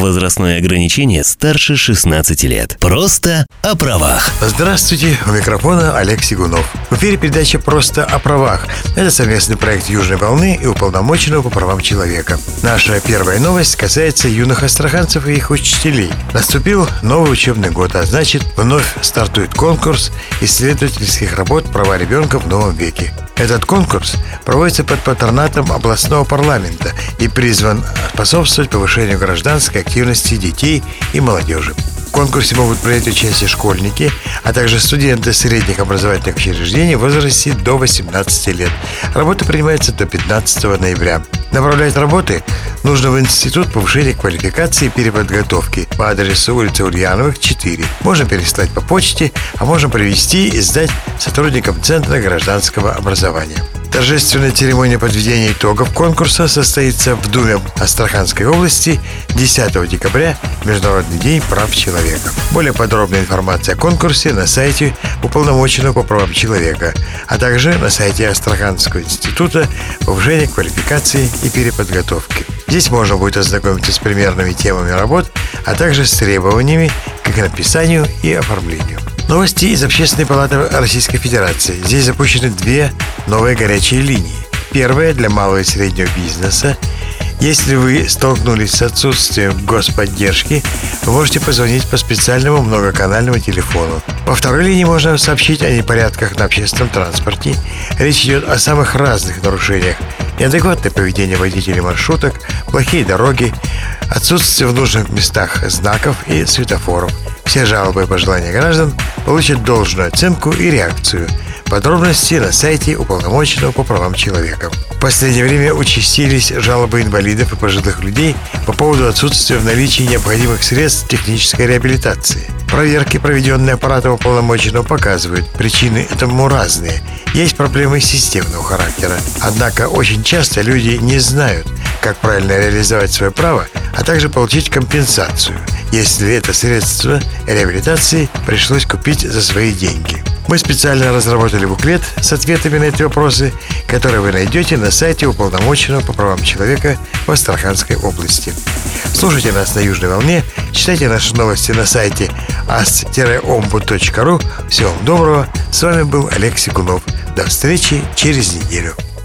Возрастное ограничение старше 16 лет. Просто о правах. Здравствуйте, у микрофона Олег Сигунов. В эфире передача «Просто о правах». Это совместный проект «Южной волны» и уполномоченного по правам человека. Наша первая новость касается юных астраханцев и их учителей. Наступил новый учебный год, а значит, вновь стартует конкурс исследовательских работ «Права ребенка в новом веке». Этот конкурс проводится под патронатом областного парламента и призван способствовать повышению гражданской активности детей и молодежи. В конкурсе могут принять участие школьники, а также студенты средних образовательных учреждений в возрасте до 18 лет. Работа принимается до 15 ноября. Направлять работы нужно в Институт повышения квалификации и переподготовки по адресу улица Ульяновых, 4. Можно переслать по почте, а можно привезти и сдать сотрудникам Центра гражданского образования. Торжественная церемония подведения итогов конкурса состоится в Думе Астраханской области 10 декабря, Международный день прав человека. Более подробная информация о конкурсе на сайте уполномоченного по правам человека, а также на сайте Астраханского института повышения квалификации и переподготовки. Здесь можно будет ознакомиться с примерными темами работ, а также с требованиями к их написанию и оформлению. Новости из Общественной палаты Российской Федерации. Здесь запущены 2 новые горячие линии. Первая для малого и среднего бизнеса. Если вы столкнулись с отсутствием господдержки, вы можете позвонить по специальному многоканальному телефону. Во второй линии можно сообщить о непорядках на общественном транспорте. Речь идет о самых разных нарушениях: неадекватное поведение водителей маршруток, плохие дороги, отсутствие в нужных местах знаков и светофоров. Все жалобы и пожелания граждан получат должную оценку и реакцию. Подробности на сайте уполномоченного по правам человека. В последнее время участились жалобы инвалидов и пожилых людей по поводу отсутствия в наличии необходимых средств технической реабилитации. Проверки, проведенные аппаратом уполномоченного, показывают, причины этому разные. Есть проблемы системного характера. Однако очень часто люди не знают, как правильно реализовать свое право, а также получить компенсацию, если это средство реабилитации пришлось купить за свои деньги. Мы специально разработали буклет с ответами на эти вопросы, которые вы найдете на сайте уполномоченного по правам человека в Астраханской области. Слушайте нас на Южной волне, читайте наши новости на сайте ast-ombuд.ru. Всего вам доброго. С вами был Олег Сигунов. До встречи через неделю.